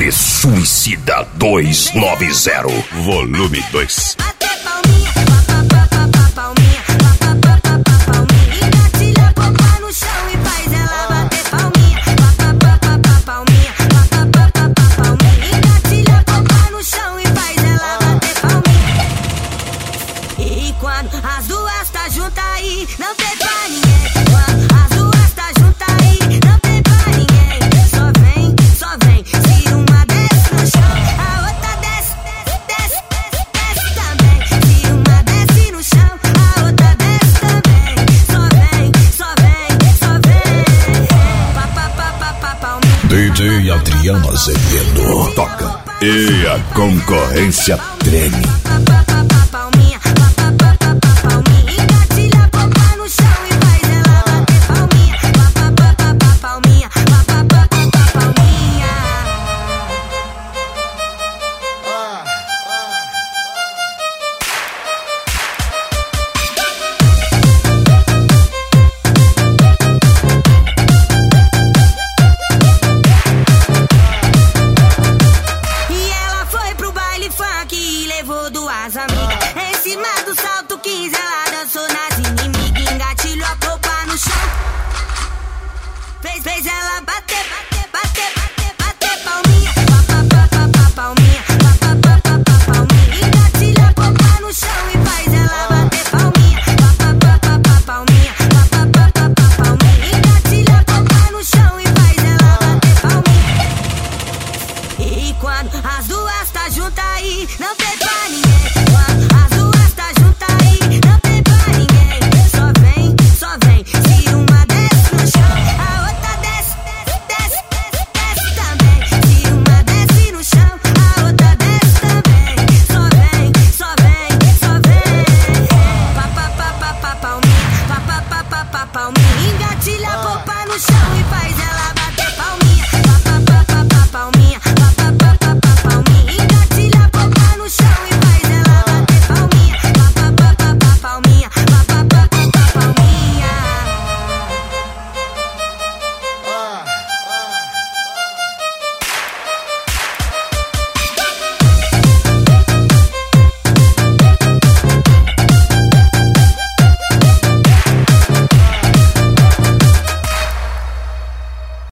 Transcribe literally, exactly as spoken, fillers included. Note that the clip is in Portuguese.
D Suicida duzentos e noventa, volume dois. As duas tá juntas aí, não tem pra ninguém. As duas tá juntas aí, não tem pra ninguém. Só vem, só vem. Se uma desce no chão, a outra desce, desce, desce, desce também. Se uma desce no chão, a outra desce também. Só vem, só vem, só vem. Pa, pa, pa, pa, pa, palminha. D J Adriano Azevedo toca e a concorrência treme.